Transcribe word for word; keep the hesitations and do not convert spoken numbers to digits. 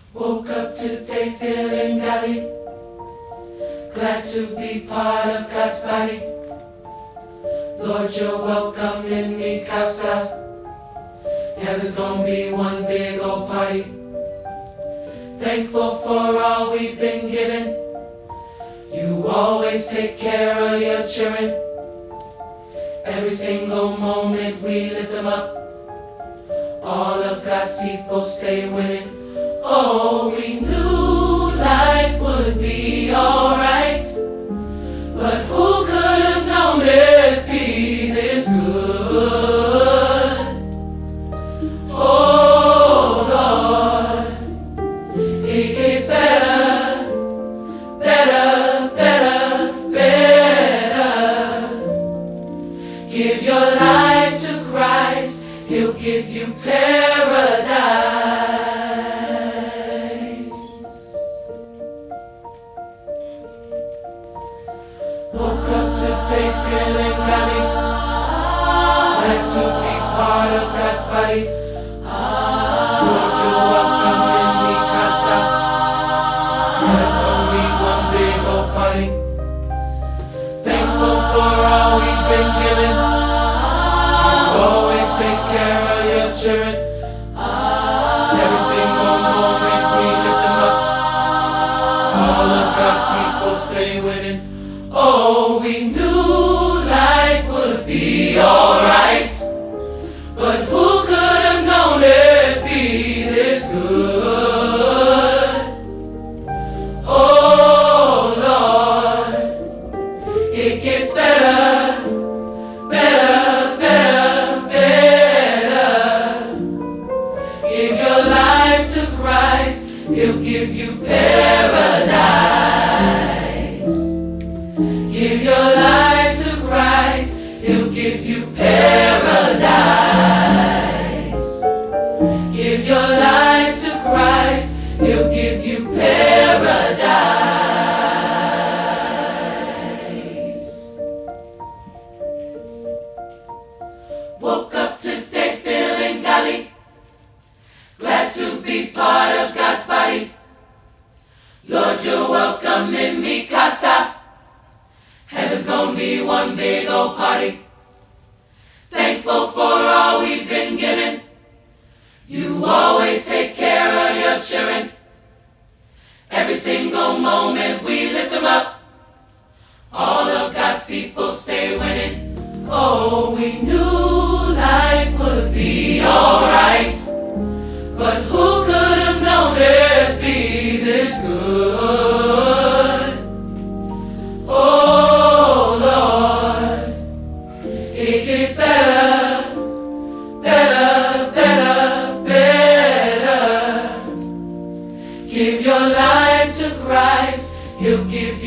Woke up today feeling gully, glad to be part of God's body. Lord, you're welcome in mi casa. Heaven's gonna be one big old party. Thankful for all we've been given. You always take care of your children. Every single moment we lift them up. All of God's people stay winning. Oh, we knew life would be alright, but who could have known it'd be this good? Oh Lord, it gets better, better, better, better. Give your life to Christ, He'll give you paradise. Woke up today feeling gully, glad to be part of God's body. Lord, you're welcome in mi casa. There's only one big old party. Thankful for all we've been given. You always take care of your children. Every single moment we lift them up. All of God's people stay winning. Oh, we knew life would be alright, but who could have known it'd be this good? Oh Lord, it gets better, better, better, better. Give your life to Christ, He'll give you paradise. Give your life to Christ, He'll give you paradise. Give your life to Christ, He'll give you paradise. Woke up today feeling gully, glad to be part of God's body. Lord, you're welcome in mi casa. Heaven's gonna be one big old party. Thankful for all we've been given. You always take care of your children. Every single moment we lift them up. All of God's people stay winning. Oh, we knew life would be alright, but who could have known it'd be this good? Oh Lord, it gets better, better, better, better. Give your life to Christ, He'll give